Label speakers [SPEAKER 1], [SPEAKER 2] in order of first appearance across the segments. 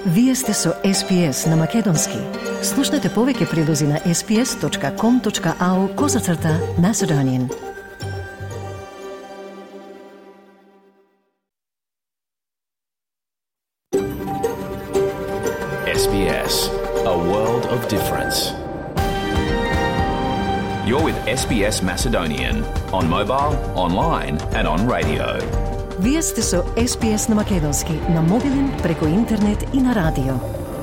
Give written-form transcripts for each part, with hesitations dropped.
[SPEAKER 1] Вие сте со SPS на Македонски. Слушнете повеќе прилози на sps.com.au/Macedonian.
[SPEAKER 2] SBS, a world of difference. You're with SBS Macedonian on mobile, online and on radio.
[SPEAKER 1] Вие сте со SPS на Македонски, на мобилен, преку интернет и на радио.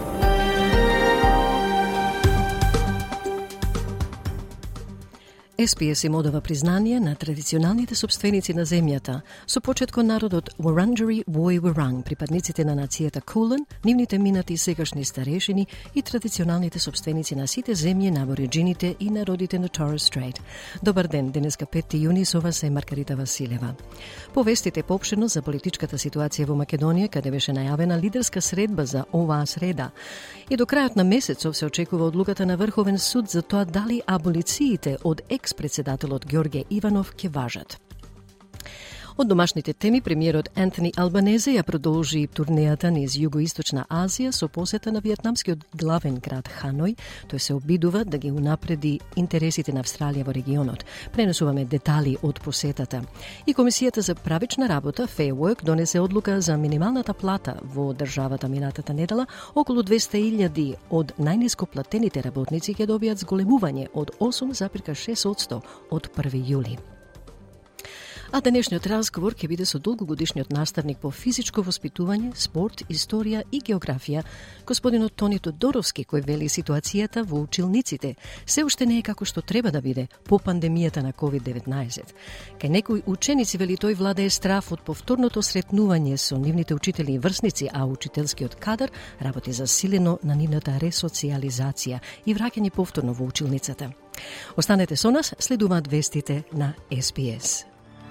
[SPEAKER 1] SPS им одава признание на традиционалните собственици на земјата, со почет кон народот Wurundjeri Woi Wurrung, припадниците на нацијата Kulin, нивните минати и сегашни старешини и традиционалните собственици на сите земји на абориджините и народите на Torres Strait. Добар ден, денеска 5 јуни, со вас е Маргарита Василева. Повестите поопшено за политичката ситуација во Македонија, каде беше најавена лидерска средба за оваа среда. И до крајот на месецов се очекува одлуката на Врховен суд за тоа дали аболициите од екс-председателот Ѓорѓе Иванов ќе важат. Од домашните теми, премиерот Антони Албанезе ја продолжи турнејата низ Југоисточна Азија со посета на виетнамскиот главен град Ханој. Тој се обидува да ги унапреди интересите на Австралија во регионот. Пренесуваме детали од посетата. И Комисијата за правична работа, Fair Work, донесе одлука за минималната плата во државата минатата недела. Околу 200.000 од најниско платените работници ќе добијат зголемување од 8,6% од 1 јули. А денешниот разговор ќе биде со долгогодишниот наставник по физичко воспитување, спорт, историја и географија, господинот Тони Тодоровски, кој вели ситуацијата во училниците се уште не е како што треба да биде по пандемијата на COVID-19. Кај некои ученици, вели тој, владее страф од повторното сретнување со нивните учители и врсници, а учителскиот кадар работи засилено на нивната ресоциализација и враќање повторно во училницата. Останете со нас, следуваат вестите на SPS.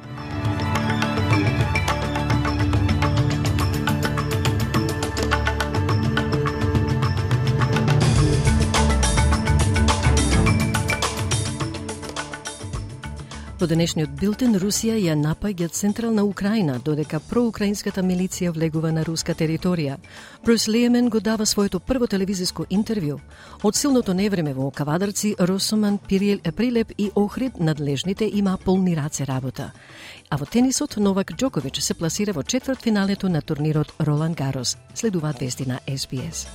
[SPEAKER 1] Во денешниот билтен Русија ја напаѓа централна Украина, додека проукраинската милиција влегува на руска територија. Брус Лиемен го дава своето прво телевизиско интервју. Од силното невреме во Кавадарци, Росоман, Прилеп и Охрид надлежните има полни раце работа. А во тенисот Новак Џоковиќ се пласира во четвртфиналето на турнирот Ролан Гарос. Следуваат вести на SPS.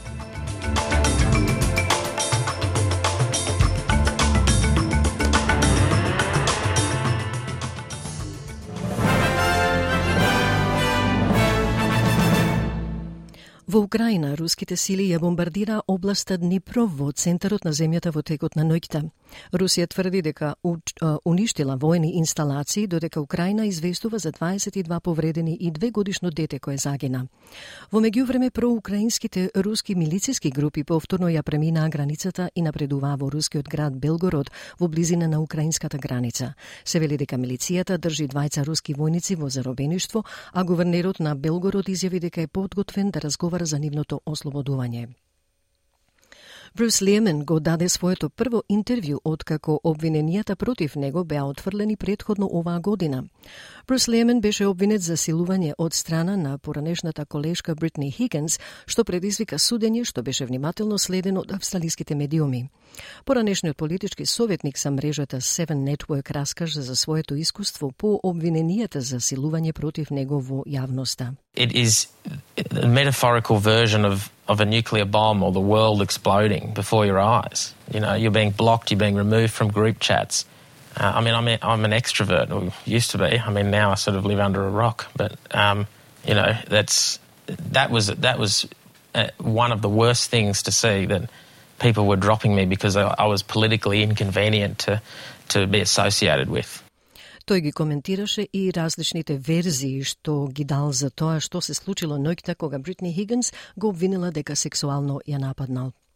[SPEAKER 1] Во Украина, руските сили ја бомбардира областа Днипро во центарот на земјата во текот на ноќта. Русија тврди дека уништила војни инсталации, додека Украина известува за 22 повредени и 2-годишно дете кое загина. Во меѓувреме, проукраинските руски милициски групи повторно ја преминаа границата и напредуваа во рускиот град Белгород во близина на украинската граница. Се вели дека милицијата држи 2 руски војници во заробеништво, а гувернерот на Белгород изјави дека е подготвен да разговара за нивното ослободување. Брус Лиемен го даде своето прво интервју откако обвиненијата против него беа отфрлени претходно оваа година. Брус Лиемен беше обвинет за силување од страна на поранешната колешка Бритни Хигинс, што предизвика судење што беше внимателно следено од австралиските медиуми. Поранешниот политички советник со мрежата Seven Network раскажа за своето искуство по обвиненијата за силување против него во јавноста.
[SPEAKER 3] It is a metaphorical version of a nuclear bomb or the world exploding before your eyes. You know, you're being blocked, you're being removed from group chats. I'm an extrovert, or used to be. I mean, now I sort of live under a rock. But you know, that was one of the worst things to see, that people were dropping me because I was politically inconvenient to be associated with.
[SPEAKER 1] Тој ги коментираше и различните верзии што ги дал за тоа што се случило ноќта кога Бритни Хигинс го обвинила дека сексуално ја нападнал.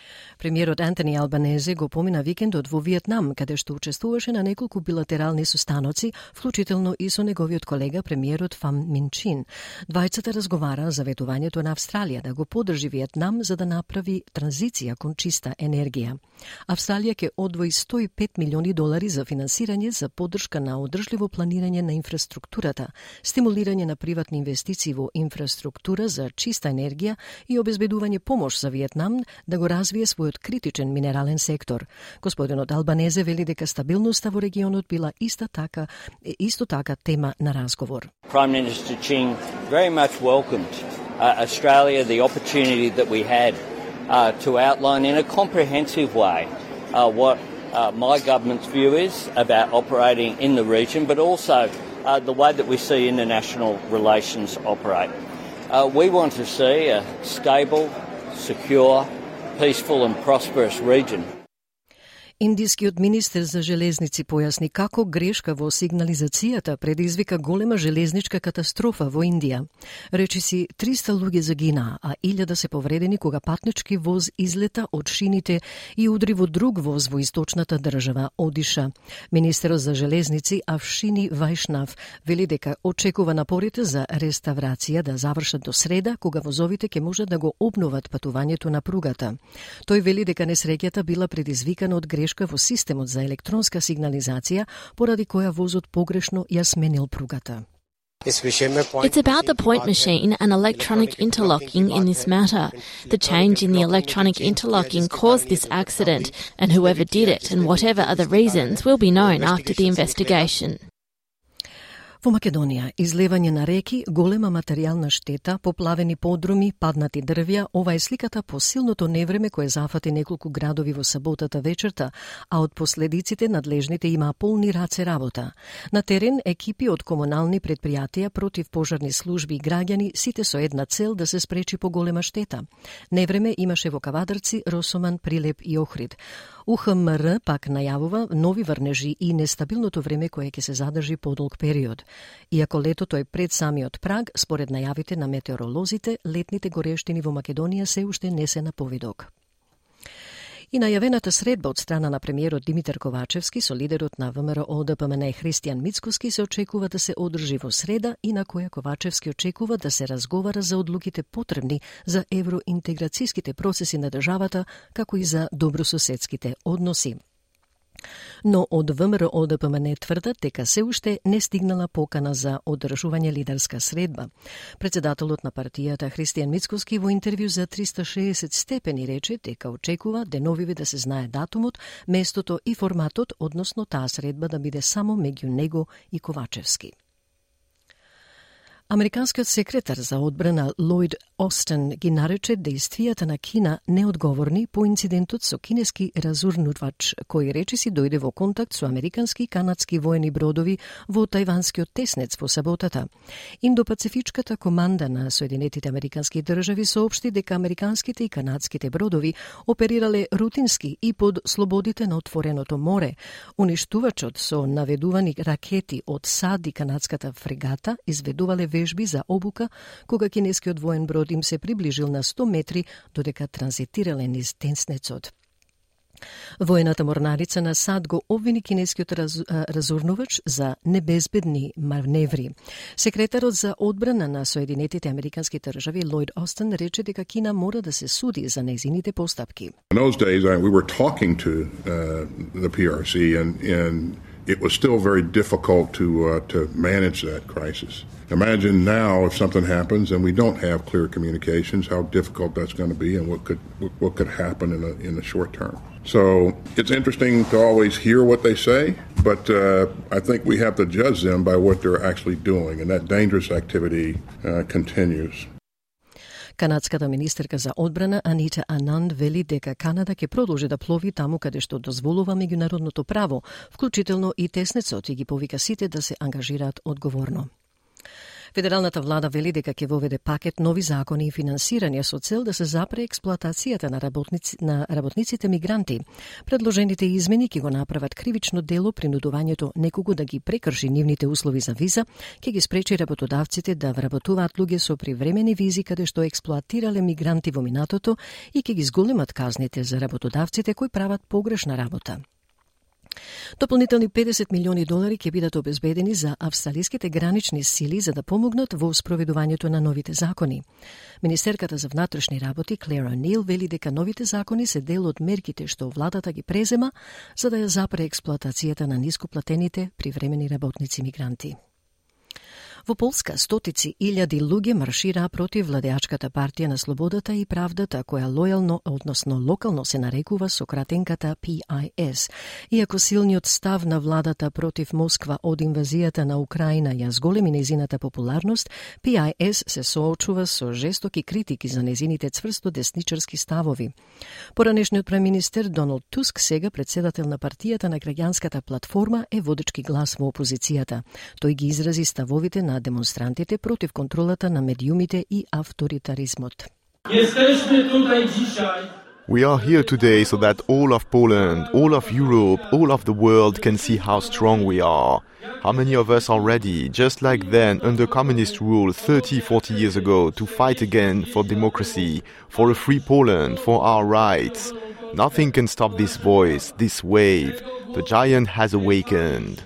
[SPEAKER 1] Премиерот Антони Албанезе го помина викендот во Виетнам, каде што учествуваше на неколку билатерални состаноци, вклучително и со неговиот колега премиерот Фам Мин Чин. Двајцата разговара за ветувањето на Австралија да го поддржи Виетнам за да направи транзиција кон чиста енергија. Австралија ќе одвои $105 милиони за финансирање за поддршка на одржливо планирање на инфраструктурата, стимулирање на приватни инвестиции во инфраструктура за чиста енергија и обезбедување помош за Виетнам да го развие својот критичен минерален сектор. Господинот Албанезе вели дека стабилноста во регионот била исто така тема на разговор.
[SPEAKER 4] Prime Minister Ching very much welcomed Australia, the opportunity that we had to outline in a comprehensive way what my government's view is about operating in the region, but also the way that we see international relations operate. We want to see a stable, secure, peaceful and prosperous region.
[SPEAKER 1] Индискиот министер за железници појасни како грешка во сигнализацијата предизвика голема железничка катастрофа во Индија. Речиси 300 луѓе загинаа, а 1000 се повредени кога патнички воз излета од шините и удри во друг воз во источната држава Одиша. Министерот за железници Авшини Вајшнав вели дека очекува напорите за реставрација да завршат до среда, кога возовите ќе можат да го обноват патувањето на пругата. Тој вели дека несреќата била предизвикана од грешка во системот за електронска сигнализација, поради која возот погрешно ја сменил пругата.
[SPEAKER 5] It's about the point machine and electronic interlocking in this matter. The change in the electronic interlocking caused this accident, and whoever did it and whatever other reasons will be known after the investigation.
[SPEAKER 1] Во Македонија, излевање на реки, голема материјална штета, поплавени подруми, паднати дрвја, ова е сликата по силното невреме кое зафати неколку градови во саботата вечерта, а од последиците надлежните имаа полни раце работа. На терен, екипи од комунални предпријатија, противпожарни служби и граѓани, сите со една цел да се спречи поголема штета. Невреме имаше во Кавадарци, Росоман, Прилеп и Охрид. УХМР пак најавува нови врнежи и нестабилното време кое ќе се задржи подолг период. Иако летото е пред самиот праг, според најавите на метеоролозите, летните горештини во Македонија се уште не се на повидок. И најавената средба од страна на премиерот Димитар Ковачевски со лидерот на ВМРО ДПМН Христијан Мицкоски се очекува да се одржи во среда и на која Ковачевски очекува да се разговара за одлуките потребни за евроинтеграцијските процеси на државата, како и за добрососедските односи. Но од ВМРО ДПМН тврдат дека се уште не стигнала покана за одржување лидерска средба. Председателот на партијата Христијан Мицкоски во интервју за 360 степени рече дека очекува деновиве да се знае датумот, местото и форматот, односно таа средба да биде само меѓу него и Ковачевски. Американскиот секретар за одбрана Лојд Остин ги нарече действијата на Кина неодговорни по инцидентот со кинески разурнувач, кој речиси дојде во контакт со американски и канадски воени бродови во тајванскиот теснец во саботата. Индопацифичката команда на Соединетите американски држави соопшти дека американските и канадските бродови оперирале рутински и под слободите на отвореното море. Уништувачот со наведувани ракети од САД и канадската фрегата изведувале вежби за обука кога кинескиот воен брод им се приближил на 100 метри додека транзитирале низ теснецот. Воената морнарица на САД го обвини кинескиот разурнувач за небезбедни маневри. Секретарот за одбрана на Соединетите американски држави Лојд Остин рече дека Кина мора да се суди за нејзините постапки.
[SPEAKER 6] In those days we were talking to the PRC and it was still very difficult to manage that crisis. Imagine now if something happens and we don't have clear communications, how difficult that's going to be and what could happen in the short term. So it's interesting to always hear what they say, but I think we have to judge them by what they're actually doing, and that dangerous activity continues.
[SPEAKER 1] Канадската министерка за одбрана Анита Ананд вели дека Канада ќе продолжи да плови таму каде што дозволува меѓународното право, вклучително и теснецот, и ги повика сите да се ангажираат одговорно. Федералната влада вели дека ќе воведе пакет нови закони и финансирање со цел да се запре експлоатацијата на работниците мигранти. Предложените измени ќе го направат кривично дело принудувањето некого да ги прекрши нивните услови за виза, ќе ги спречи работодавците да вработуваат луѓе со привремени визи каде што експлоатирале мигранти во минатото и ќе ги зголемат казните за работодавците кои прават погрешна работа. Дополнителни $50 милиони ќе бидат обезбедени за австралиските гранични сили за да помогнат во спроведувањето на новите закони. Министерката за внатрешни работи Клер О'Нил вели дека новите закони се дел од мерките што владата ги презема за да ја запре експлоатацијата на нископлатените привремени работници мигранти. Во Полска стотици илјади луѓе маршираа против владеачката партија на Слободата и правдата, која лојално, односно локално се нарекува со кратенката PIS. Иако силниот став на владата против Москва од инвазијата на Украина ја зголеми нејзината популарност, PIS се соочува со жестоки критики за нејзините цврсто десничарски ставови. Поранешниот преминистер Доналд Туск, сега председател на партијата на граѓанската платформа, е водечки глас во опозицијата. Тој ги изрази ставовите на демонстрантите против контролата на медиумите и авторитаризмот.
[SPEAKER 7] We are here today so that all of Poland, all of Europe, all of the world can see how strong we are. How many of us are ready, just like then, under communist rule 30, 40 years ago, to fight again for democracy, for a free Poland, for our rights. Nothing can stop this voice, this wave. The giant has awakened.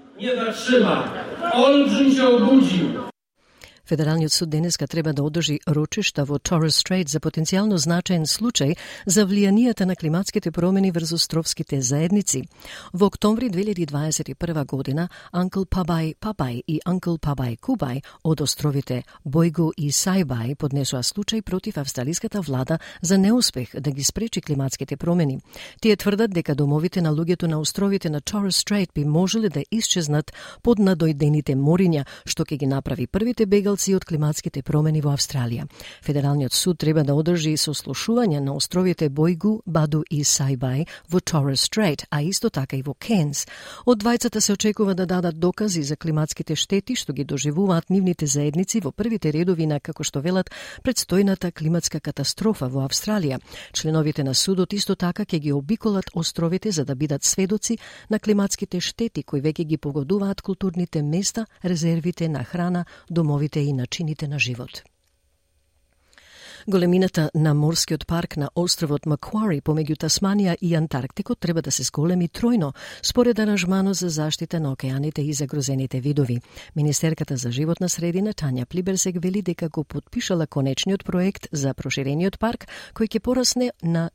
[SPEAKER 1] Федералниот суд денеска треба да одржи рочишта во Torres Strait за потенцијално значаен случај за влијанијата на климатските промени врз островските заедници. Во октомври 2021 година Uncle Pabaj и Uncle Pabaj Kubaj од островите Бојгу и Сајбај поднесоа случај против австралиската влада за неуспех да ги спречи климатските промени. Тие тврдат дека домовите на луѓето на островите на Torres Strait би можеле да исчезнат под надојдените мориња, што ќе ги направи првите бегалци од климатските промени во Австралија. Федералниот суд треба да одржи сослушување на островите Бојгу, Баду и Сајбај во Torres Strait, а исто така и во Кенс. Од двајцата се очекува да дадат докази за климатските штети што ги доживуваат нивните заедници во првите редови на, како што велат, предстојната климатска катастрофа во Австралија. Членовите на судот исто така ќе ги обиколат островите за да бидат сведоци на климатските штети кои веќе ги погодуваат културните места, резервите на храна, домовите и начините на живот. Големината на морскиот парк на островот Маквари помеѓу Тасманија и Антарктикот треба да се зголеми тројно, според аранжманот за заштита на океаните и загрозените видови. Министерката за животна средина Тања Плиберсек вели дека го потпишала конечниот проект за проширениот парк, кој ќе порасне на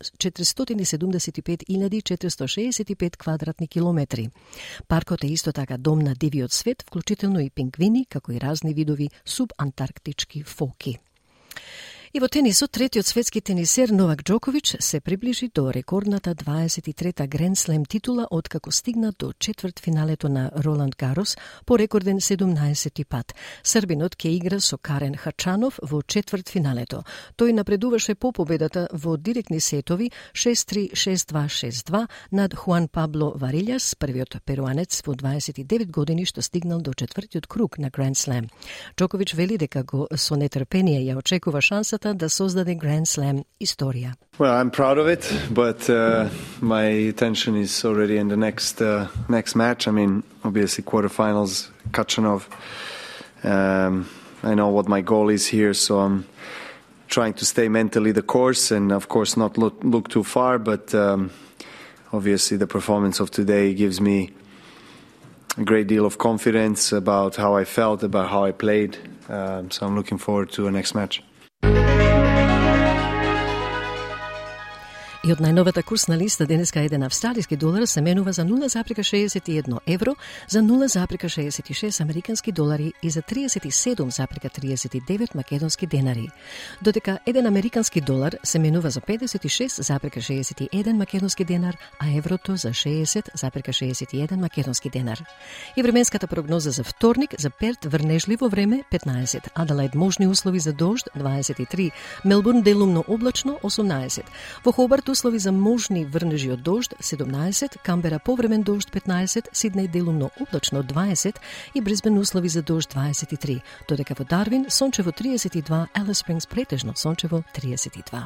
[SPEAKER 1] 475.465 квадратни километри. Паркот е исто така дом на дивиот свет, вклучително и пингвини, како и разни видови субантарктички фоки. И во тенисот, третиот светски тенисер Новак Џоковиќ се приближи до рекордната 23-та Гранд Слем титула откако стигна до четвртфиналето на Роланд Гарос по рекорден 17-ти пат. Србинот ќе игра со Карен Хачанов во четвртфиналето. Тој напредуваше по победата во директни сетови 6-3, 6-2, 6-2 над Хуан Пабло Варилјас, првиот перуанец во 29 години што стигнал до четвртиот круг на Гранд Слем. Џоковиќ вели дека го со нетрпение ја очекува шансата да создаде Grand Slam историја.
[SPEAKER 8] Well, I'm proud of it, but my attention is already in the next match. I mean, obviously quarterfinals, Khachanov. I know what my goal is here, so I'm trying to stay mentally the course and, of course, not look too far. But obviously, the performance of today gives me a great deal of confidence about how I felt, about how I played. So I'm looking forward to the next match.
[SPEAKER 1] И од најновата курсна листа денеска еден австралиски долар се менува за 0,61 евро, за 0,66 американски долари и за 37,39 македонски денари. Додека еден американски долар се менува за 56,61 македонски денар, а еврото за 60,61 македонски денар. И временската прогноза за вторник: за Перт врнежливо време 15, Аделаид можни услови за дожд 23, Мелбурн делумно облачно 18, во Хобарт услови за можни врнежи од дожд 17, Камбера повремен дожд 15, Сиднеј делумно облачно 20 и Брисбен услови за дожд 23, додека во Дарвин сончево 32, Алис Спрингс претежно сончево 32.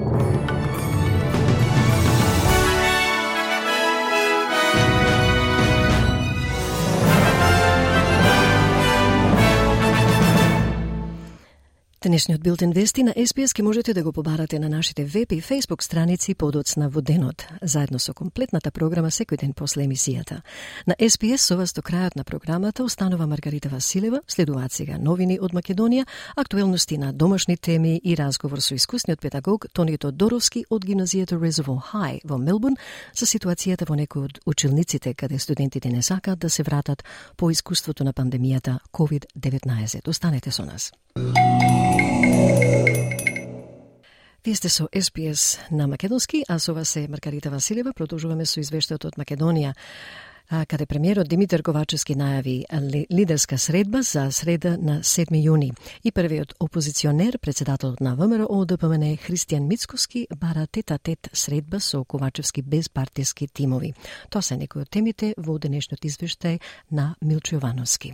[SPEAKER 1] Денешниот билтен вести на СПС ке можете да го побарате на нашите веб и фейсбук страници подоцна во денот, заедно со комплетната програма секој ден после емисијата. На СПС со вас до крајот на програмата останува Маргарита Василева, следуваат сега новини од Македонија, актуелности на домашни теми и разговор со искусниот педагог Тони Тодоровски од гимназијата Reservoir High во Мелбурн за ситуацијата во некои од училниците каде студентите не сакаат да се вратат по искуството на пандемијата COVID-19. Останете со нас. Вие сте со СПС на македонски, а со вас е Маргарита Василева. Продолжуваме со извештајот од Македонија, каде премиерот Димитар Ковачевски најави лидерска средба за среда на 7 јуни. И првиот опозиционер, председателот на ВМРО ДПМН Христијан Мицкоски, бара тет-а-тет средба со Ковачевски без партиски тимови. Тоа се некои од темите во денешниот извештај на Милчо Јовановски.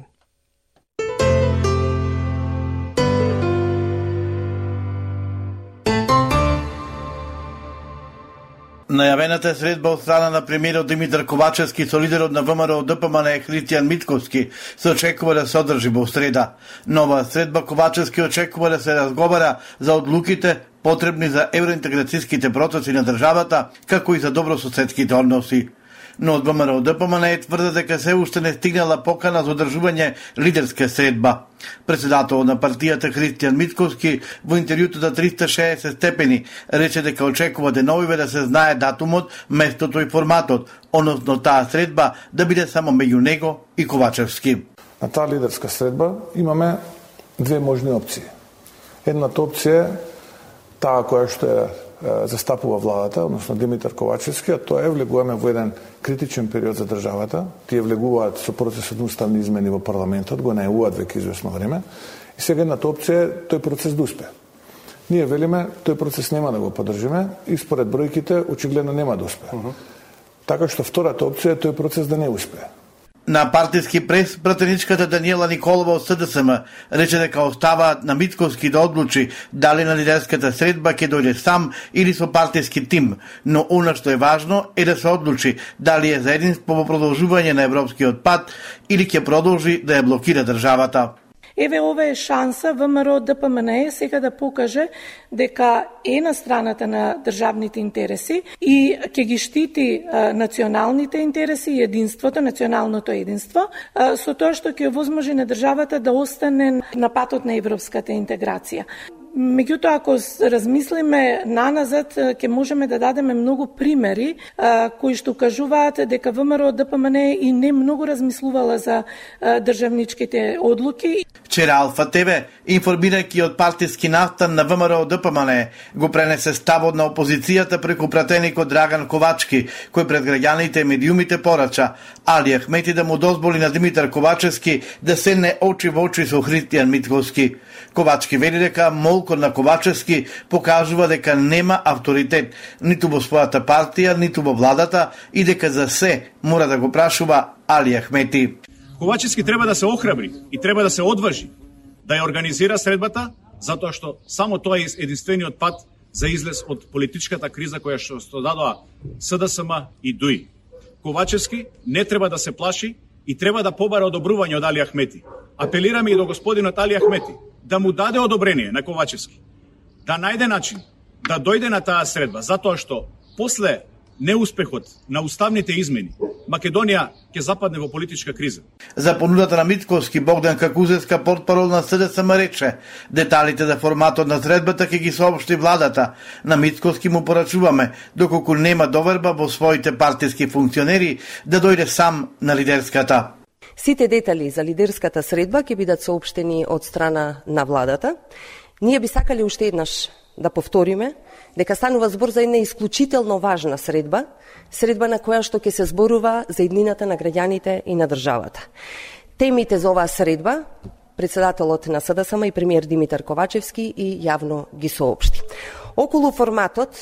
[SPEAKER 9] Најавената средба од страна на премиерот Димитар Ковачевски со лидерот на ВМРО ДПМН Христијан Мицкоски се очекува да се одржи во среда. Нова средба Ковачевски очекува да се разговара за одлуките потребни за евроинтеграцијските процеси на државата, како и за добрососедските односи. Но од ВМРО ДПМН тврдат дека се уште не стигнала покана за одржување лидерска средба. Председател на партијата Христијан Мицкоски во интервјуто за 360 степени рече дека очекува деновиве да се знае датумот, местото и форматот, односно таа средба да биде само меѓу него и Ковачевски.
[SPEAKER 10] На таа лидерска средба имаме две можни опции. Едната опција е таа која што е застапува владата, односно Димитар Ковачевски, а тоа е влегуваме во еден критичен период за државата. Тие влегуваат со процесот на уставни измени во парламентот, го најавуваат веќе извесно време. И сега едната опција е тој процес да успее. Ние велиме тој процес нема да го поддржиме и според бројките очигледно нема да успее. Така што втората опција е тој процес да не успее.
[SPEAKER 9] На партиски прес, пратеничката Даниела Николова од СДСМ рече дека оставаат на Мицкоски да одлучи дали на лидерската средба ќе дојде сам или со партиски тим, но она што е важно е да се одлучи дали е за единство во продолжување на европскиот пат или ќе продолжи да ја блокира државата.
[SPEAKER 11] Еве ова е шанса ВМРО ДПМН сега да покаже дека е на страната на државните интереси и ќе ги штити националните интереси и единството, националното единство, со тоа што ќе овозможи на државата да остане на патот на европската интеграција. Меѓутоа, ако размислиме наназад, ќе можеме да дадеме многу примери кои што кажуваат дека ВМРО ДПМН и не многу размислувала за државничките одлуки.
[SPEAKER 9] Вчера Алфа ТВ, информирајќи од партиски настан на ВМРО ДПМН, го пренесе ставот на опозицијата преку пратеникот Драган Ковачки, кој пред граѓаните и медиумите порача Али Ахмети да му дозволи на Димитар Ковачевски да седне очи во очи со Христијан Мицкоски. Ковачки вели дека молкот на Ковачевски покажува дека нема авторитет ниту во својата партија, ниту во владата и дека за се мора да го прашува Али Ахмети.
[SPEAKER 12] Ковачевски треба да се охрабри и треба да се одважи да ја организира средбата, затоа што само тоа е единствениот пат за излез од политичката криза која што дадоа СДСМ и ДУИ. Ковачевски не треба да се плаши и треба да побара одобрување од Али Ахмети. Апелираме и до господинот Али Ахмети да му даде одобрение на Ковачевски, да најде начин да дојде на таа средба, затоа што после неуспехот на уставните измени Македонија ќе западне во политичка криза.
[SPEAKER 9] За понудата на Мицкоски, Богдан Какузевска, портпарол на СДСМ, рече деталите за форматот на средбата ќе ги соопшти владата. На Мицкоски му порачуваме, доколку нема доверба во своите партиски функционери, да дојде сам на лидерската.
[SPEAKER 13] Сите детали за лидерската средба ќе бидат соопштени од страна на владата. Ние би сакали уште еднаш да повториме дека станува збор за една исклучително важна средба, средба на која што ќе се зборува за иднината на граѓаните и на државата. Темите за оваа средба председателот на СДСМ и премиер Димитар Ковачевски и јавно ги соопшти. Околу форматот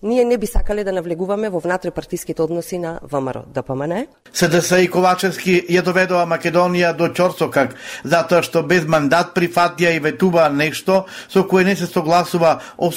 [SPEAKER 13] ние не би сакале да навлегуваме во внатрепартиските односи на ВМРО-ДПМНЕ.
[SPEAKER 9] СДС и Ковачевски ја доведоа Македонија до ќорсокак, затоа што без мандат прифатија и ветуваа нешто со кое не се согласува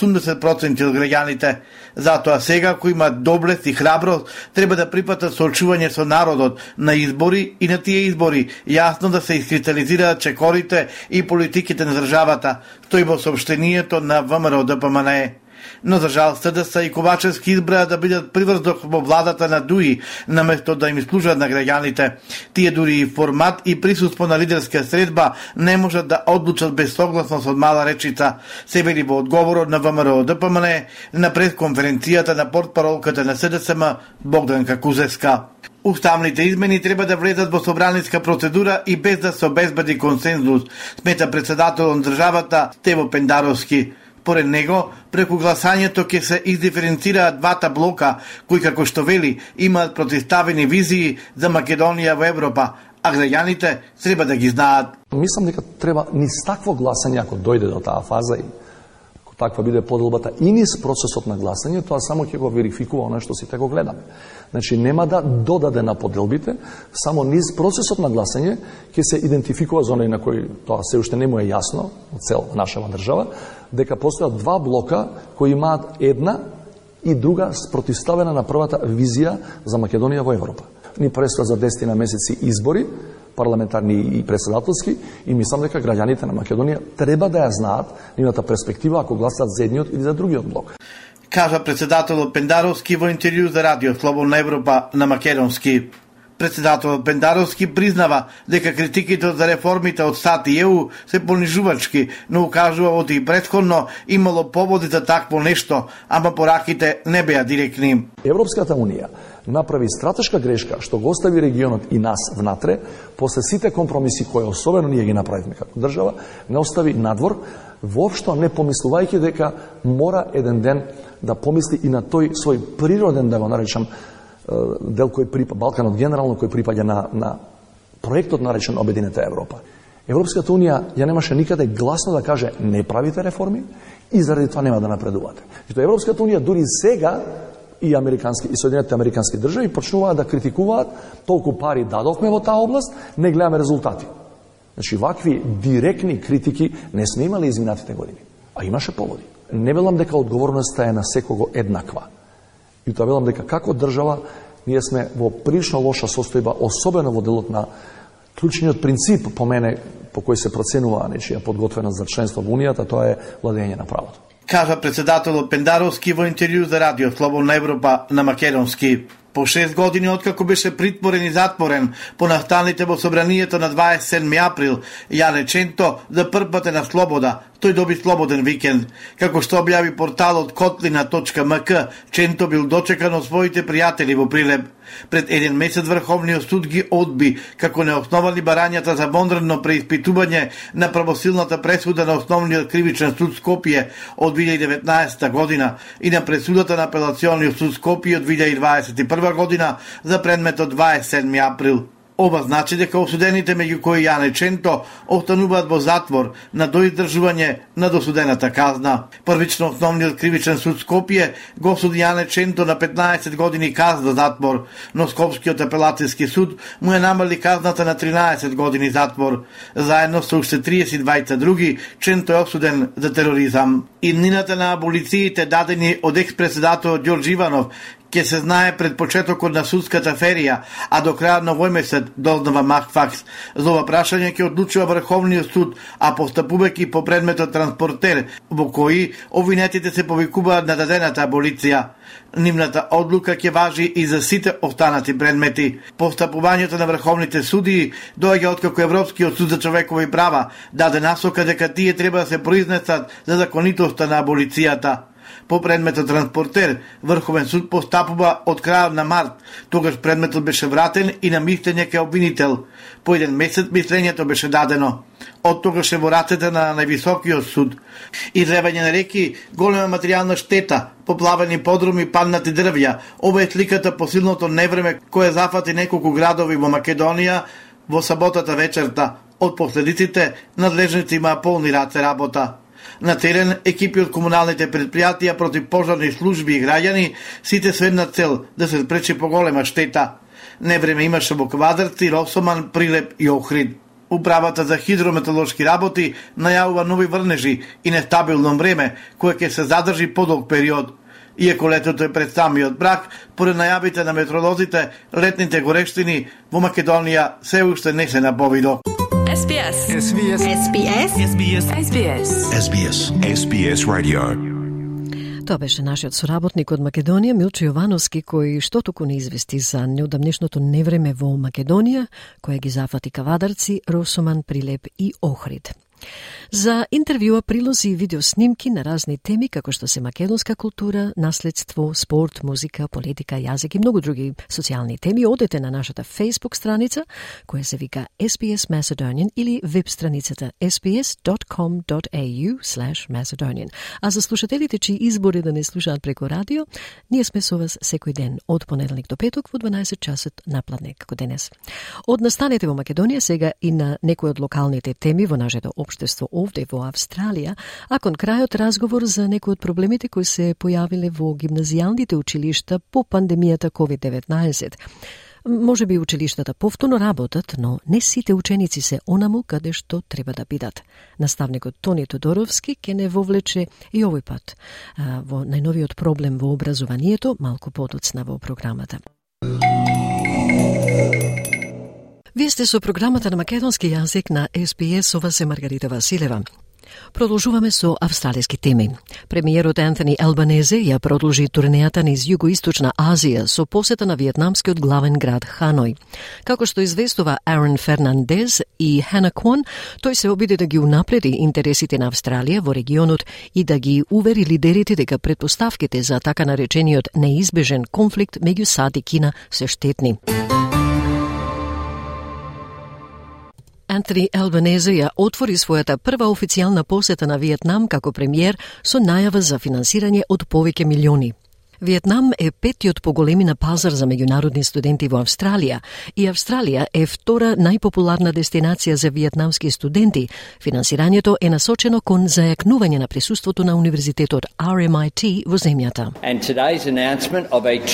[SPEAKER 9] 80% од граѓаните. Затоа сега, кои имаат доблест и храброст, треба да припатат соочување со народот на избори и на тие избори јасно да се искристализираат чекорите и политиките на државата, тој во соопштението на ВМРО-ДПМНЕ. Но за жал СДС и Ковачевски избраа да бидат приврздок во владата на ДУИ, наместо да им служат на граѓаните. Тие дури и формат и присуство на лидерска средба не можат да одлучат без согласност од мала речица, се вели во одговорот на ВМРО-ДПМНЕ на пресконференцијата на портпаролката на СДСМ Богданка Кузевска. Уставните измени треба да влезат во собраниска процедура и без да се обезбеди консензус, смета председателот на државата Тево Пендаровски. Поред него, преку гласањето ќе се издиференцираат двата блока, кои, како што вели, имаат протиставени визии за Македонија во Европа, а граѓаните треба да ги знаат.
[SPEAKER 14] Мислам дека треба низ такво гласање, ако дојде до таа фаза и ако таква биде поделбата и низ процесот на гласање, тоа само ќе го верификува оно што сите го гледаме. Значи, нема да додаде на поделбите, само низ процесот на гласање ќе се идентификува за оној на кој тоа се уште не му е јасно, цел нашава држава, дека постојат два блока кои имаат една и друга спротивставена на првата визија за Македонија во Европа. Ни предстои за 10 месеци избори, парламентарни и председателски, и мислам дека граѓаните на Македонија треба да ја знаат нивната перспектива ако гласат за едниот или за другиот блок.
[SPEAKER 9] Кажа председателот Пендаровски во интервју за Радио Слободна Европа на македонски. Председателот Пендаровски признава дека критиките за реформите од САД и ЕУ се понижувачки, но укажува од и претходно имало поводи за такво нешто, ама пораките не беа директни.
[SPEAKER 14] Европската унија направи стратешка грешка што го остави регионот и нас внатре, после сите компромиси кои особено ние ги направивме како држава, не остави надвор, воопшто не помислувајќи дека мора еден ден да помисли и на тој свој природен, да го наречам, дел кој припаѓа Балканот генерално кој припаѓа на проектот наречен Обединета Европа. Европската унија ја немаше никаде гласно да каже не правите реформи и заради тоа нема да напредувате. Што Европската унија дури сега и Соединетите американски држави почнуваат да критикуваат толку пари дадовме во таа област, не гледаме резултати. Значи вакви директни критики не сме имали изминатите години, а имаше поводи. Не велам дека одговорноста е на секого еднаква. И тоа велам дека како држава ние сме во прилично лоша состојба, особено во делот на клучниот принцип по мене по кој се проценува нечија подготвеност за членство во Унијата, тоа е владење на правото.
[SPEAKER 9] Кажа председателот Пендаровски во интервју за Радио Слободна Европа на македонски. По 6 години откако беше притворен и затворен по настаните во собранието на 27 април, Јане Ченто за прв пат е на слобода. Тој доби слободен викенд. Како што објави порталот kotlina.mk, Ченто бил дочекан од своите пријатели во Прилеп. Пред еден месец Врховниот суд ги одби како неосновани барањата за вонредно преиспитување на правосилната пресуда на Основниот кривичен суд Скопје од 2019 година и на пресудата на Апелациониот суд Скопје од 2021 година за предметот 27 април. Ова значи дека осудените меѓу кои Јане Ченто остануваат во затвор на доиздржување на досудената казна. Првично Основниот кривичен суд Скопје го осуди Јане Ченто на 15 години казна затвор, но Скопскиот апелацијски суд му е намали казната на 13 години затвор. Заедно со уште 32 други, Ченто е осуден за тероризам. Иднината на аболициите дадени од екс-председателот Ѓорџ Иванов ќе се знае пред почетокот на судската ферија, а до крајот на овој месец дознава Макфакс. За ова прашање ќе одлучува Врховниот суд, а постапувајќи по предметот транспортер, во кои обвинетите се повикуваат на дадената аболиција. Нивната одлука ќе важи и за сите останати предмети. Постапувањето на врховните судии доаѓа откако Европскиот суд за човекови права даде насока дека тие треба да се произнесат за законитоста на аболицијата. По предметот транспортер, Врховен суд постапува од крајот на март. Тогаш предметот беше вратен и на мислење кај обвинител. По еден месец мислењето беше дадено. Од тогаш е во рацете на највисокиот суд. Излевање на реки, голема материјална штета, поплавени подруми, паднати дрвја. Ова е сликата по силното невреме кое зафати неколку градови во Македонија во саботата вечерта. Од последиците, надлежници имаа полни раце работа. На терен, екипи од комуналните предпријатија, противпожарни служби и граѓани, сите со една цел да се спречи поголема штета. Невреме имаше во Квадрци, Росоман, Прилеп и Охрид. Управата за хидрометеоролошки работи најавува нови врнежи и нестабилно време, кое ќе се задржи подолг период. Иако летото е пред самиот брак, поред најавите на метеоролозите, летните горештини во Македонија се уште не се на повидок.
[SPEAKER 15] SBS. SBS. SBS. SBS. SBS. SBS. SBS Radio.
[SPEAKER 1] Тоа беше нашиот соработник од Македонија, Милчо Јовановски, кој штотуку не извести за неодамнешното невреме во Македонија, која ги зафати Кавадарци, Росоман, Прилеп и Охрид. За интервјуа, прилози и видеоснимки на разни теми, како што се македонска култура, наследство, спорт, музика, политика, јазик и многу други социјални теми, одете на нашата Facebook страница, која се вика SBS Macedonian, или веб страницата sbs.com.au/Macedonian. А за слушателите чии избори да не слушаат преку радио, ние сме со вас секој ден, од понеделник до петок во 12 часот напладне, како денес. Од настанете во Македонија, сега и на некои од локалните теми во нашето општество овде во Австралија, а кон крајот разговор за некои од проблемите кои се појавиле во гимназијалните училишта по пандемијата COVID-19. Може би училиштата повторно работат, но не сите ученици се онаму каде што треба да бидат. Наставникот Тони Тодоровски ќе не вовлече и овој пат во најновиот проблем во образованието, малку подоцна во програмата. Вие сте со програмата на македонски јазик на SBS, ова се Маргарита Василева. Продолжуваме со австралиски теми. Премиерот Антони Албанезе ја продолжи турнејата низ Југоисточна Азија со посета на виетнамскиот главен град Ханој. Како што известува Арон Фернандез и Хана Квон, тој се обиде да ги унапреди интересите на Австралија во регионот и да ги увери лидерите дека претпоставките за така наречениот неизбежен конфликт меѓу САД и Кина се штетни. Антони Албанезе ја отвори својата прва официјална посета на Виетнам како премиер со најава за финансирање од повеќе милиони. Виетнам е петиот по големина пазар за меѓународни студенти во Австралија и Австралија е втора најпопуларна дестинација за виетнамски студенти. Финансирањето е насочено кон зајакнување на присуството на универзитетот RMIT во земјата.
[SPEAKER 4] And today's announcement of a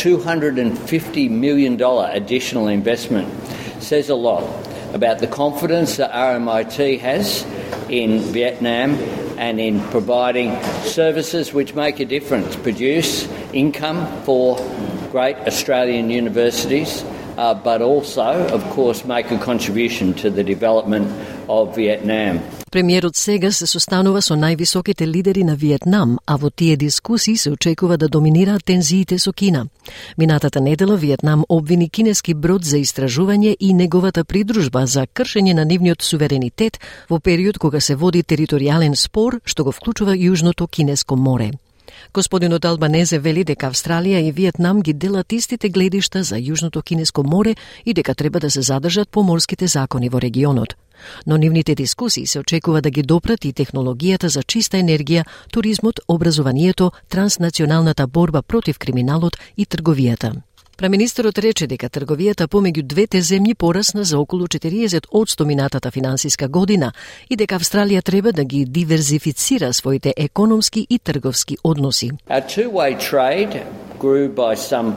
[SPEAKER 4] $250 million additional investment says a lot about the confidence that RMIT has in Vietnam and in providing services which make a difference, produce income for great Australian universities, but also, of course, make a contribution to the development of Vietnam.
[SPEAKER 1] Премиерот сега се состанува со највисоките лидери на Виетнам, а во тие дискусии се очекува да доминираат тензиите со Кина. Минатата недела Виетнам обвини кинески брод за истражување и неговата придружба за кршење на нивниот суверенитет во период кога се води територијален спор што го вклучува Јужното Кинеско море. Господинот Албанезе вели дека Австралија и Виетнам ги делат истите гледишта за Јужното Кинеско море и дека треба да се задржат поморските закони во регионот. Но нивните дискусии се очекува да ги допрат и технологијата за чиста енергија, туризмот, образованието, транснационалната борба против криминалот и трговијата. Премиерот рече дека трговијата помеѓу двете земји порасна за околу 40% минатата финансиска година и дека Австралија треба да ги диверзифицира своите економски и трговски односи.
[SPEAKER 4] Our two-way trade grew by some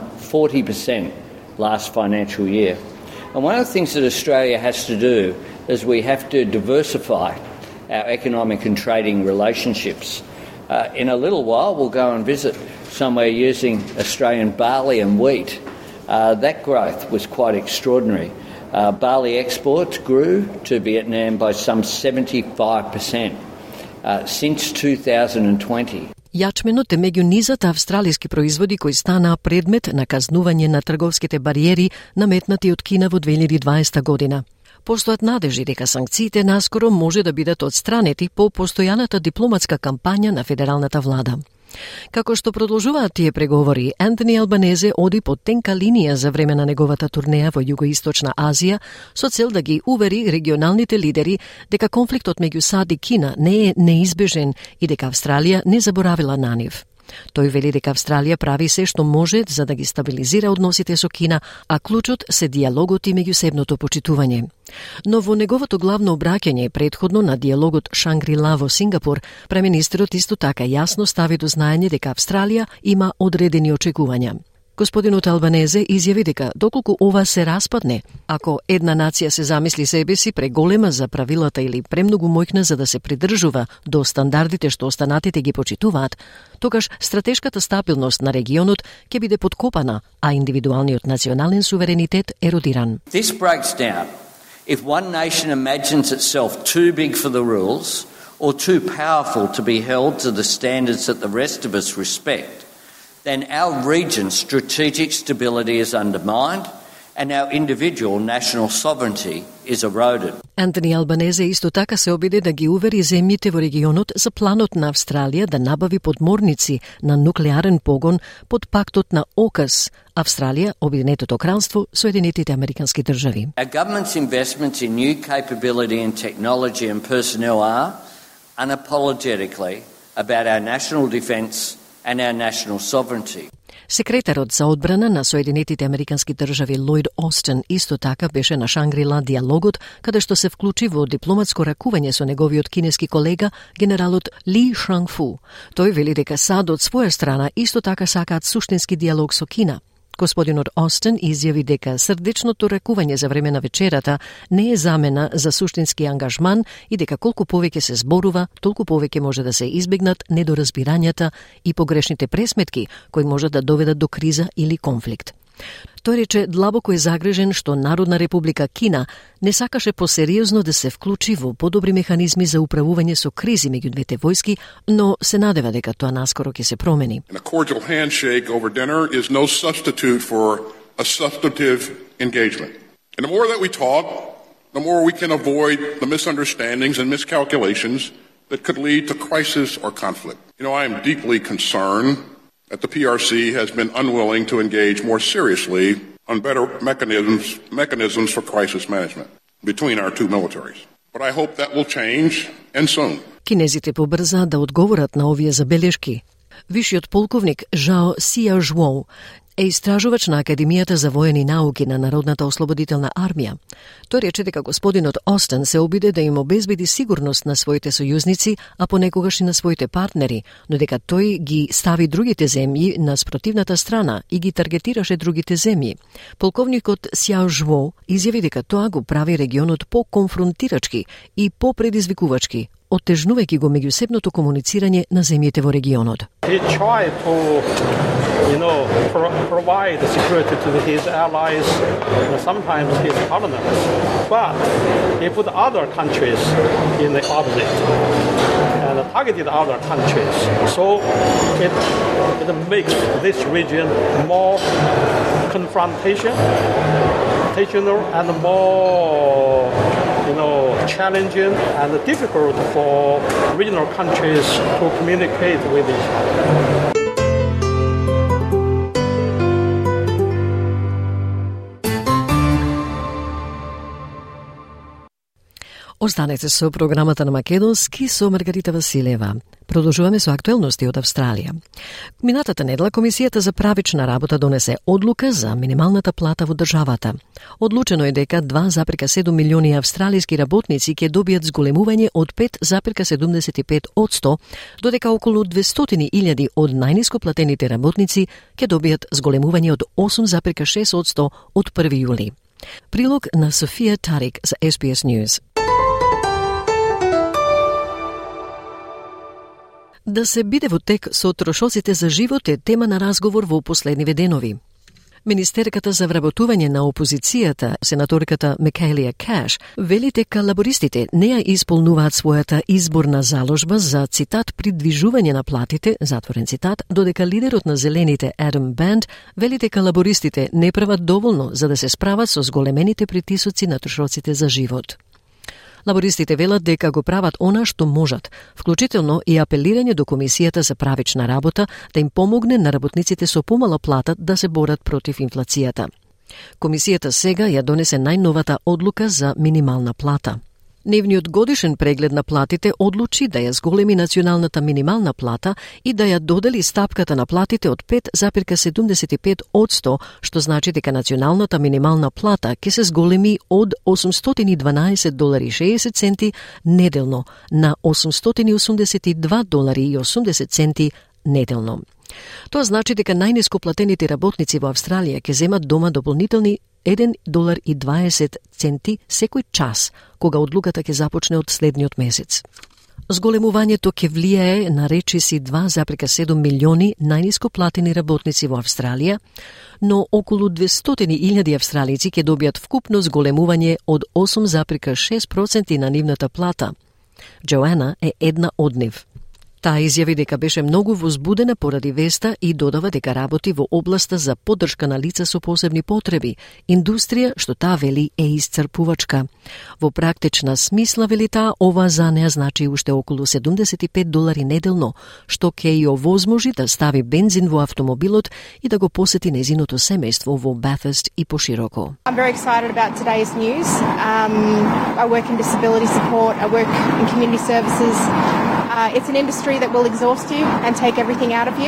[SPEAKER 4] 40% last financial year. And one of the things that Australia has to do is we have to diversify our economic and trading relationships. In a little while we'll go and visit somewhere using Australian barley and wheat. That growth was quite extraordinary. Barley exports grew to Vietnam by some 75% since 2020.
[SPEAKER 1] Јачменот е меѓу низата австралиски производи кои станаа предмет на казнување на трговските бариери наметнати од Кина во 2020 година. Постојат надежи дека санкциите наскоро може да бидат отстранети по постојаната дипломатска кампања на федералната влада. Како што продолжуваат тие преговори, Антони Албанезе оди по тенка линија за време на неговата турнеја во Југоисточна Азија со цел да ги увери регионалните лидери дека конфликтот меѓу САД и Кина не е неизбежен и дека Австралија не заборавила на нив. Тој вели дека Австралија прави се што може за да ги стабилизира односите со Кина, а клучот се диалогот и меѓусебното почитување. Но во неговото главно обраќање претходно на диалогот Шангри-Ла во Сингапур, преминистерот исто така јасно стави до знаење дека Австралија има одредени очекувања. Господинот Албанезе изјави дека доколку ова се распадне, ако една нација се замисли себе си преголема за правилата или премногу мојкна за да се придржува до стандардите што останатите ги почитуваат, тогаш стратешката стабилност на регионот ќе биде подкопана, а индивидуалниот национален суверенитет еродиран.
[SPEAKER 4] This breaks down if one nation imagines itself too big for the rules or too powerful to be held to the standards that the rest of us respect. Then our region's strategic stability is undermined and our individual national sovereignty is eroded.
[SPEAKER 1] Антони Албанезе исто така се обиде да ги увери земјите во регионот за планот на Австралија да набави подморници на нуклеарен погон под пактот на ОКАС, Австралија, Обединетото кралство, Соединетите Американски држави.
[SPEAKER 4] Our government's investments in new capability and technology and personnel are unapologetically about our national defence and our national sovereignty.
[SPEAKER 1] Секретарот за одбрана на Соединетите Американски држави Лојд Остин исто така беше на Шангри-Ла диалогот, каде што се вклучи во дипломатско ракување со неговиот кинески колега, генералот Ли Шангфу. Тој вели дека САД од своја страна исто така сакаат суштински диалог со Кина. Господинот Остин изјави дека срдечното ракување за време на вечерата не е замена за суштински ангажман и дека колку повеќе се зборува, толку повеќе може да се избегнат недоразбирањата и погрешните пресметки кои можат да доведат до криза или конфликт. Тој рече длабоко е загрижен што Народна република Кина не сакаше посериозно да се вклучи во подобри механизми за управување со кризи меѓу двете војски, но се надева дека тоа наскоро ќе се промени.
[SPEAKER 6] A cordial handshake over dinner is no substitute for a substantive engagement. And the more that we talk, the more we can avoid the misunderstandings and miscalculations that could lead to crisis or conflict. You know, I am deeply concerned that the PRC has been unwilling to engage more seriously on better mechanisms for crisis management between our two militaries. But I hope that will change, and soon.
[SPEAKER 1] Кинезите побрза да одговорат на овие забелешки. Вишиот полковник Жао Сијажуоу е истражувач на Академијата за воени науки на Народната ослободителна армија. Тој рече дека господинот Остин се обиде да им обезбеди сигурност на своите сојузници, а понекогаш и на своите партнери, но дека тој ги стави другите земји на спротивната страна и ги таргетираше другите земји. Полковникот Сијажуоу изјави дека тоа го прави регионот по-конфронтирачки и по-предизвикувачки, оттежнувајќи го меѓусебното комуницирање на земјите во регионот.
[SPEAKER 16] He tried to, provide security to his allies and sometimes his partners, but he put other countries in the opposite and targeted other countries. So it makes this region more confrontational and more challenging and difficult for regional countries to communicate with each other.
[SPEAKER 1] Останете со програмата на Македонски со Маргарита Василева. Продолжуваме со актуелности од Австралија. Минатата недела Комисијата за правична работа донесе одлука за минималната плата во државата. Одлучено е дека 2,7 милиони австралиски работници ќе добијат зголемување од 5,75%, додека околу 200.000 од најниско платените работници ќе добијат зголемување од 8,6% од 1 јули. Прилог на Софија Тарик за SBS News. Да се биде во тек со трошоците за живот е тема на разговор во последниве денови. Министерката за вработување на опозицијата, сенаторката Микаелија Каш, вели дека лабористите не ја исполнуваат својата изборна заложба за, цитат, придвижување на платите, затворен цитат, додека лидерот на Зелените Адам Банд вели дека лабористите не прават доволно за да се справат со зголемените притисоци на трошоците за живот. Лабористите велат дека го прават она што можат, вклучително и апелирање до Комисијата за правична работа да им помогне на работниците со помала плата да се борат против инфлацијата. Комисијата сега ја донесе најновата одлука за минимална плата. Нивниот годишен преглед на платите одлучи да ја зголеми националната минимална плата и да ја додели стапката на платите од 5,75%, што значи дека националната минимална плата ќе се зголеми од $812.60 неделно на $882.80 неделно. Тоа значи дека најниско платените работници во Австралија ќе земат дома дополнителни $1.20 секој час, кога одлуката ќе започне од следниот месец. Зголемувањето ќе влијае на речиси 2,7 милиони најниско платени работници во Австралија, но околу 200.000 австралици ќе добијат вкупно зголемување од 8,6% на нивната плата. Джоана е една од нив. Таа изјави дека беше многу возбудена поради веста и додава дека работи во областа за поддршка на лица со посебни потреби, индустрија што таа вели е исцрпувачка. Во практична смисла, вели таа, ова за неа значи уште околу $75 неделно, што ќе ја овозможи да стави бензин во автомобилот и да го посети незиното семејство во Bathurst и пошироко.
[SPEAKER 17] I'm very excited about today's news. I work in disability support, I work in community services. It's an industry that will exhaust you and take everything out of you.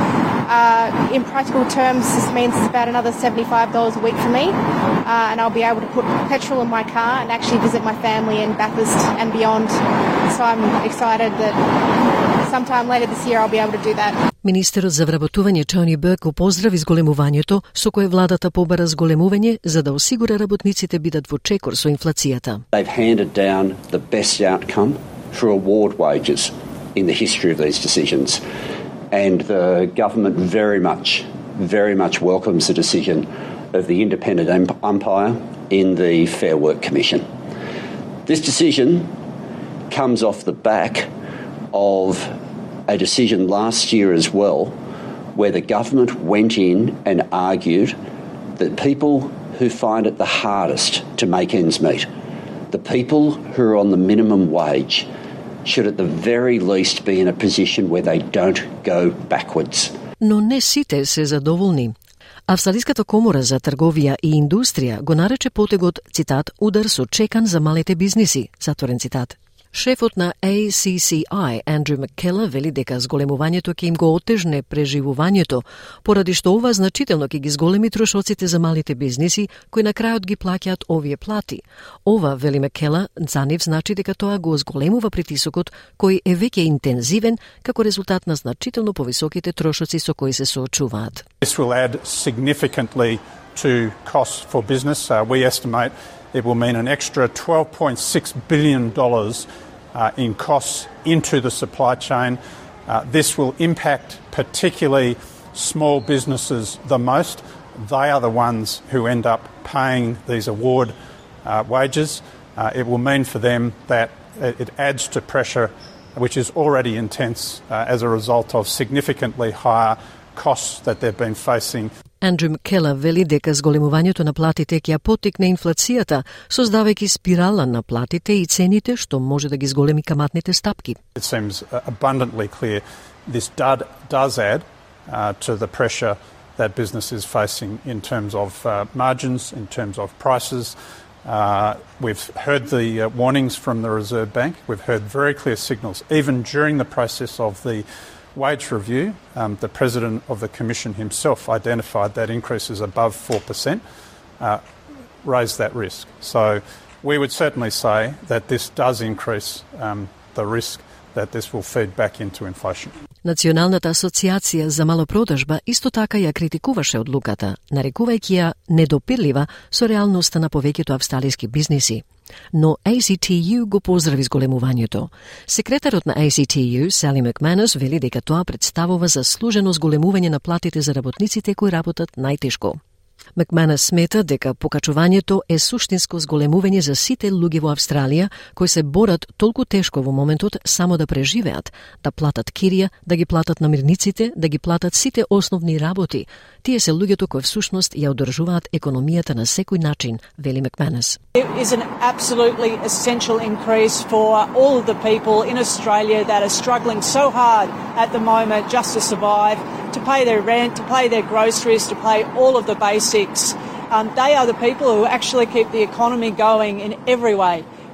[SPEAKER 17] In practical terms, this means it's about another $75 a week for me, and I'll be able to put petrol in my car and actually visit my family in Bathurst and beyond. So I'm excited that sometime later this year I'll be able to do that.
[SPEAKER 1] Министерот за вработување Тони Бурк го поздрави зголемувањето со кое владата побара зголемување за да осигура работниците бидат во чекор со инфлацијата.
[SPEAKER 18] They've handed down the best outcome for award wages in the history of these decisions. And the government very much welcomes the decision of the independent umpire in the Fair Work Commission. This decision comes off the back of a decision last year as well, where the government went in and argued that people who find it the hardest to make ends meet, the people who are on the minimum wage, should at the very least be in a position where they don't go backwards.
[SPEAKER 1] Но не сите се задоволни. Австралиската комора за трговија и индустрија го нарече потегот, цитат, удар со чекан за малите бизниси, затворен цитат. Шефот на ACCI, Андрю Маккела, вели дека зголемувањето ќе им го отежне преживувањето, поради што ова значително ќе ги зголеми трошоците за малите бизниси, кои на крајот ги плаќаат овие плати. Ова, вели Маккела, за нив значи дека тоа го зголемува притисокот, кој е веќе интензивен како резултат на значително повисоките трошоци со кои се соочуваат.
[SPEAKER 19] This will add significantly to costs for business. We estimate it will mean an extra $12.6 billion in costs into the supply chain. This will impact particularly small businesses the most. They are the ones who end up paying these award wages. It will mean for them that it adds to pressure which is already intense as a result of significantly higher costs that they've been facing.
[SPEAKER 1] Андрю Маккела вели дека зголемувањето на платите ќе ја поттикне инфлацијата, создавајќи спирала на платите и цените, што може да ги зголеми каматните стапки.
[SPEAKER 19] It seems abundantly clear this does add to the pressure that business is facing in terms of margins, in terms of prices. We've heard the warnings from the Reserve Bank. We've heard very clear signals, even during the process of the wage review. The President of the Commission himself identified that increases above 4% raise that risk. So we would certainly say that this does increase the risk that this will feed back into inflation.
[SPEAKER 1] Националната асоциација за малопродажба исто така ја критикуваше одлуката, нарекувајќи ја недопирлива со реалноста на повеќето австралиски бизниси. Но ACTU го поздрави зголемувањето. Секретарот на ACTU, Сали Макманус, вели дека тоа представува заслужено зголемување на платите за работниците кои работат најтешко. Макманус смета дека покачувањето е суштинско зголемување за сите луѓе во Австралија кои се борат толку тешко во моментот само да преживеат, да платат кирија, да ги платат намирниците, да ги платат сите основни работи. Тие се луѓето кои всушност ја одржуваат економијата на секој начин, вели Макманус.
[SPEAKER 20] It is an absolutely essential increase for all of the people in Australia that are struggling so hard at the moment just to survive, to pay their rent, to pay their groceries, to pay all of the basics. They are the people who actually keep the economy going in every way.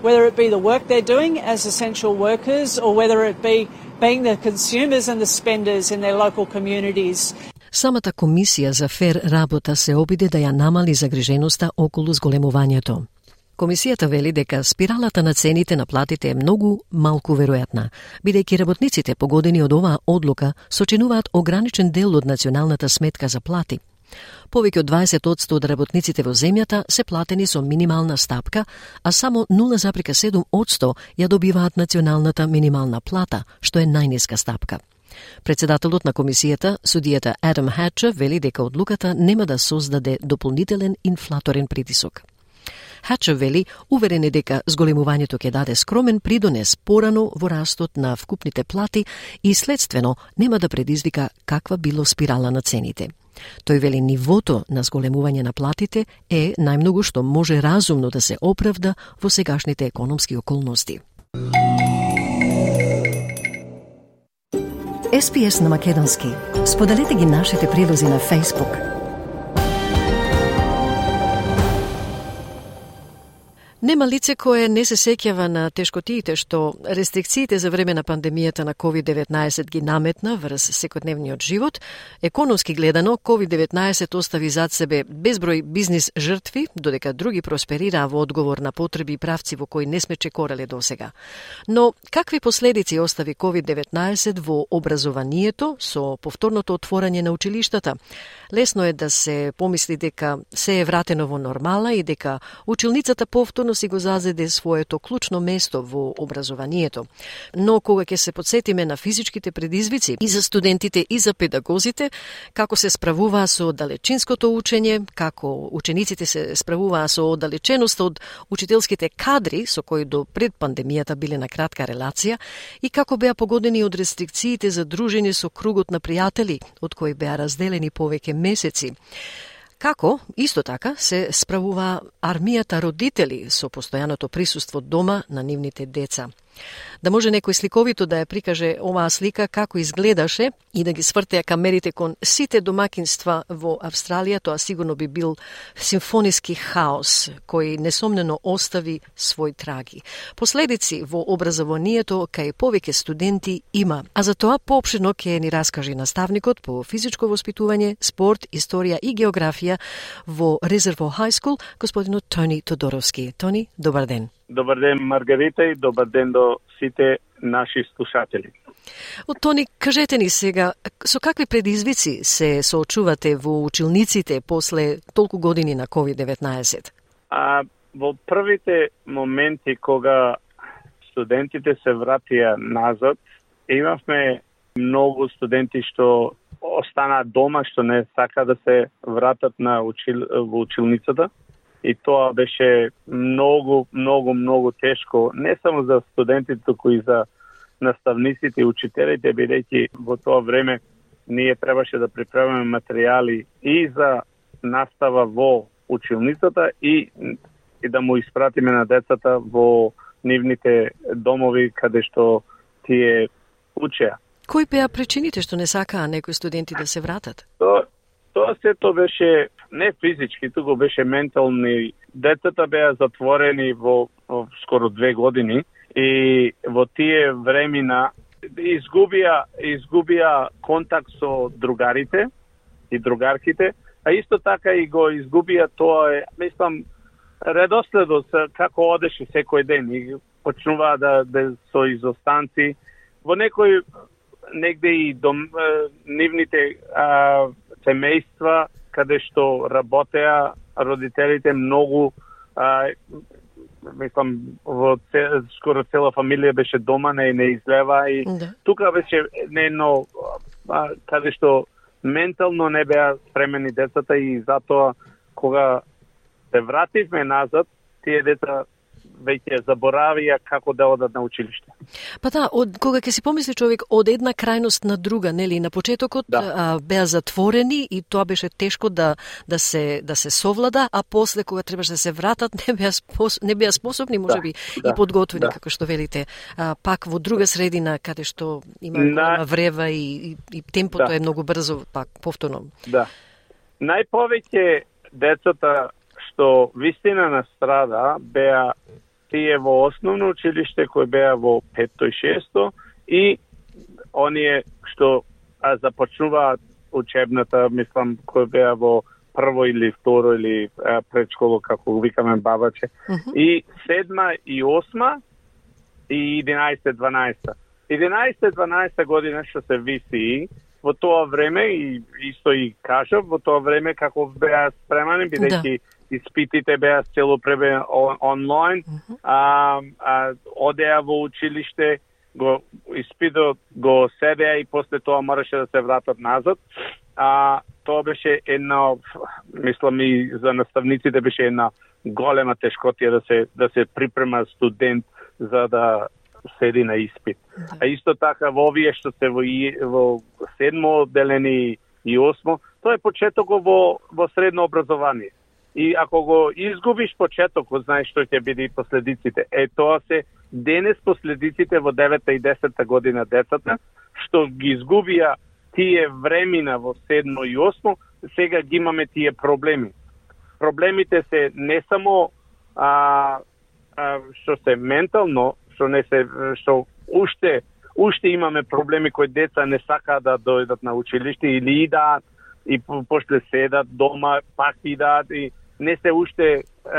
[SPEAKER 20] whether it be the work they're doing as essential workers or whether it be being the consumers and the spenders in their local communities.
[SPEAKER 1] Самата комисија за фер работа се обиде да ја намали загриженоста околу зголемувањето. Комисијата вели дека спиралата на цените на платите е многу малку веројатна, бидејќи работниците погодени од оваа одлука сочинуваат ограничен дел од националната сметка за плати. Повеќе од 20% од работниците во земјата се платени со минимална стапка, а само 0,7% ја добиваат националната минимална плата, што е најниска стапка. Председателот на комисијата, судијата Адам Хатчер, вели дека одлуката нема да создаде дополнителен инфлаторен притисок. Хатчер вели, уверен е дека зголемувањето ќе даде скромен придонес порано во растот на вкупните плати и следствено нема да предизвика каква било спирала на цените. Тој вели нивото на зголемување на платите е најмногу што може разумно да се оправда во сегашните економски околности. SPS на македонски. Споделете ги нашите прилози на Facebook. Нема лице кое не се сеќава на тешкотиите што рестрикциите за време на пандемијата на COVID-19 ги наметна врз секојдневниот живот. Економски гледано, COVID-19 остави зад себе безброј бизнис жртви, додека други просперираа во одговор на потреби и правци во кои не сме чекорале досега. Но какви последици остави COVID-19 во образованието со повторното отворање на училиштата? Лесно е да се помисли дека се е вратено во нормала и дека училницата повторно си го зазеде своето клучно место во образованието. Но кога ќе се подсетиме на физичките предизвици и за студентите и за педагозите, како се справуваа со далечинското учење, како учениците се справуваа со оддалеченоста од учителските кадри со кои до пред пандемијата биле на кратка релација и како беа погодени од рестрикциите за дружење со кругот на пријатели, од кои беа разделени повеќе месеци. Како, исто така, се справува армијата родители со постојаното присуство дома на нивните деца. Да може некој сликовито да ја прикаже оваа слика како изгледаше и да ги свртеа камерите кон сите домакинства во Австралија, тоа сигурно би бил симфониски хаос, кој несомнено остави свој траги. Последици во образованието кај повеќе студенти има, а за тоа поопширно ќе ни раскаже наставникот по физичко воспитување, спорт, историја и географија во Резерво High School, господинот Тони Тодоровски. Тони, добар ден.
[SPEAKER 21] Добар ден, Маргарита, и добар ден до сите наши слушатели.
[SPEAKER 1] Тони, кажете ни сега, со какви предизвици се соочувате во училниците после толку години на COVID-19?
[SPEAKER 21] Во првите моменти кога студентите се вратија назад, имавме многу студенти што останаа дома, што не сака да се вратат во училницата. И тоа беше многу тешко, не само за студентите, туку и за наставниците и учителите, бидејќи во тоа време ние требаше да приправиме материјали и за настава во училницата и да му испратиме на децата во нивните домови каде што тие учеа.
[SPEAKER 1] Кои беа причините што не сакаа некои студенти да се вратат?
[SPEAKER 21] Тоа сето беше не физички, туку беше ментални. Децата беа затворени во скоро 2 години и во тие времена изгубија контакт со другарите и другарките, а исто така и го изгубија тоа, мислам, редоследот како одеше секој ден и почнуваа да со изостанци. Во некој негде и нивните семејства каде што работеа родителите многу, мислам, скоро цела фамилија беше дома, не излева и тука беше нено каде што ментално не беа спремени децата и затоа кога се вративме назад, тие деца веќе заборавија како да одат на училиште.
[SPEAKER 1] Па да, кога ќе си помисли човек од една крајност на друга, нели, на почетокот беа затворени и тоа беше тешко да се совлада, а после кога требаше да се вратат не беа способни, можеби и подготвени, како што велите, пак во друга средина каде што има врева и темпото е многу брзо, пак повторно.
[SPEAKER 21] Да. Најповеќе децата што вистина на страда беа тие во основно училиште кои беа во 5-то и 6-то и оние што започнуваат учебната, мислам, кои беа во прво или второ или предшколо, како викаме бабаче. И 7 и 8 и 11-12. 11-12 година што се VCE, во тоа време, и исто и кажав, во тоа време како беа спремани, бидејќи испитите беа цело пребе онлайн, одеа во училиште, го испитот го седеа и после тоа мораше да се вратат назад. Тоа беше една, мислам и за наставниците беше една голема тешкотија да се припрема студент за да седи на испит. А исто така во овие што се во 7-мо одделени и 8-мо, тоа е почетокот во средно образование. И ако го изгубиш почетокот, знаеш што ќе биде последиците. Тоа се денес последиците во 9-та и 10-та година децата, што ги изгубија тие времена во 7 и 8, сега ги имаме тие проблеми. Проблемите се не само што се ментално, што уште имаме проблеми кои деца не сакаат да дојдат на училиште или идаат и после седат дома, пак идаат и не се уште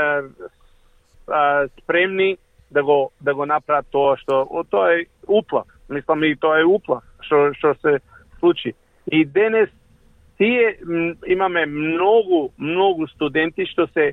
[SPEAKER 21] спремни да го направат тоа тоа е уплах. Мислам и тоа е уплах што се случи. И денес тие имаме многу студенти што се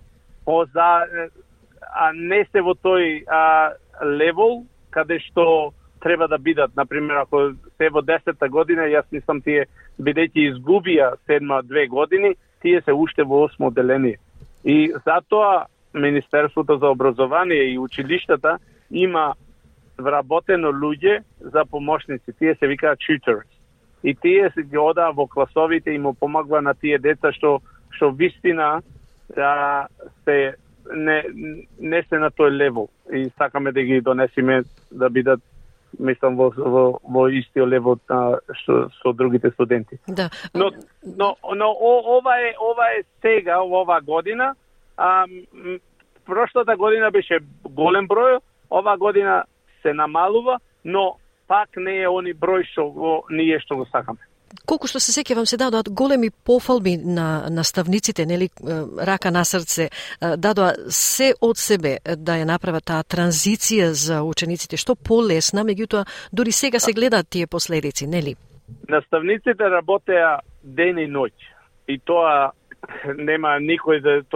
[SPEAKER 21] не се во тој левел каде што треба да бидат. Например, ако се во 10-та година, јас мислам тие бидејќи изгубија 7-2 години, тие се уште во 8 одделение. И затоа Министерството за образование и училиштата има вработено луѓе за помошници. Тие се викаат tutors. И тие се ги одаа во класовите и му помагува на тие деца што вистина се не се на тој левел. И сакаме да ги донесиме да бидат, мислам, во истиот левел со другите студенти.
[SPEAKER 1] Да.
[SPEAKER 21] Но ова е сега, ова година. Прошлата година беше голем број, ова година се намалува, но пак не е они број што ние што го сакаме.
[SPEAKER 1] Колку што се сеќавам се дадоа големи пофалби на наставниците, нели, рака на срце, дадоа се од себе да ја направат таа транзиција за учениците, што полесна, меѓутоа дури сега се гледаат тие последици, нели?
[SPEAKER 21] Наставниците работеа ден и ноќ. И тоа нема никој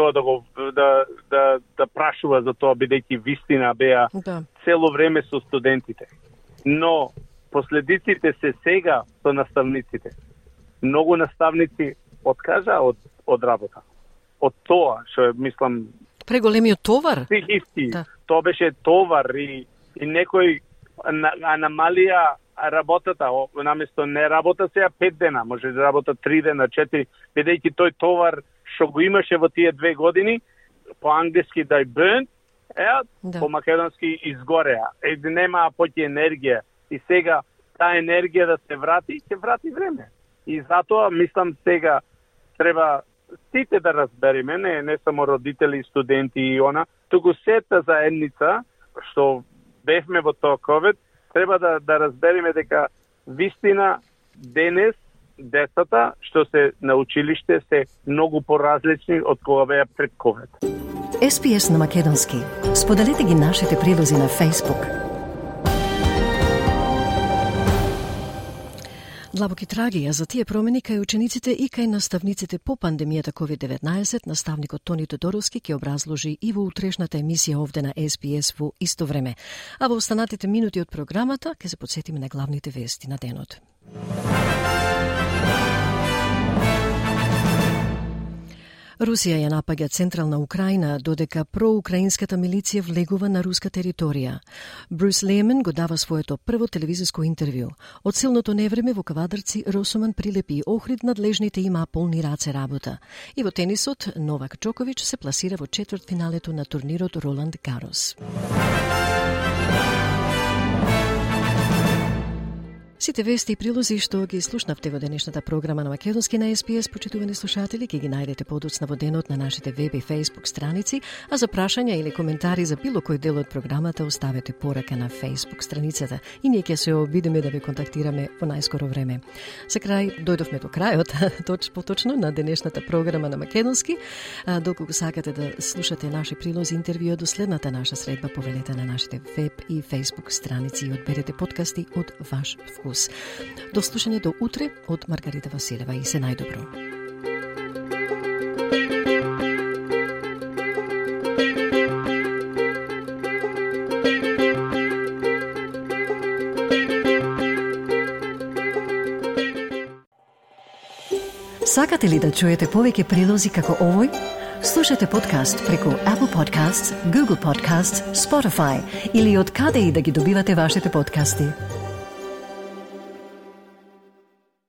[SPEAKER 21] да прашува за тоа, бидејќи вистина беа цело време со студентите. Но последиците се сега со наставниците. Многу наставници откажа од работа. Од тоа, што мислам...
[SPEAKER 1] Преголемиот товар?
[SPEAKER 21] Да. Тоа беше товар и некој намалија работата. Наместо не работа сега 5 дена, може да работа 3 дена, 4, бидејќи тој товар што го имаше во тие 2 години, по англиски да burnt, по македонски изгореа. Немаа поќе енергија. И сега таа енергија да се врати, ќе врати време. И затоа мислам сега треба сите да разбереме, не само родители, студенти и туку сета заедница што бевме во тоа ковид, треба да разбереме дека вистина денес децата што се на училиште се многу поразлични од кога беа пред ковид.
[SPEAKER 1] SPS на македонски. Споделете ги нашите прилози на Facebook. Длабоки трагија за тие промени кај учениците и кај наставниците по пандемијата COVID-19, наставникот Тони Тодоровски ќе образложи и во утрешната емисија овде на SBS во исто време. А во останатите минути од програмата ќе се потсетиме на главните вести на денот. Русија ја напаѓа централна Украина додека проукраинската милиција влегува на руска територија. Брус Лемен го дава своето прво телевизиско интервју. Од силното невреме во Кавадарци Росоман прилепи и Охрид, надлежните има полни раце работа. И во тенисот Новак Џоковиќ се пласира во четвртфиналето на турнирот Роланд Гарос. Сите вести и прилози што ги слушнавте во денешната програма на Македонски на SBS, почитувани слушатели, ќе ги најдете подоцна во денот на нашите веб и Facebook страници, а за прашања или коментари за било кој дел од програмата оставете порака на Facebook страницата и ние ќе се обидиме да ве контактираме во најскоро време. За крај, дојдовме до крајот, поточно на денешната програма на Македонски. Доколку сакате да слушате наши прилози и интервјуа до следната наша средба, повелете на нашите веб и Facebook страници и одберете подкасти од ваш вкус. До слушање до утре од Маргарита Василева и се најдобро. Сакате ли да чуете повеќе прилози како овој? Слушате подкаст преку Apple Podcasts, Google Podcasts, Spotify или од каде и да ги добивате вашите подкасти.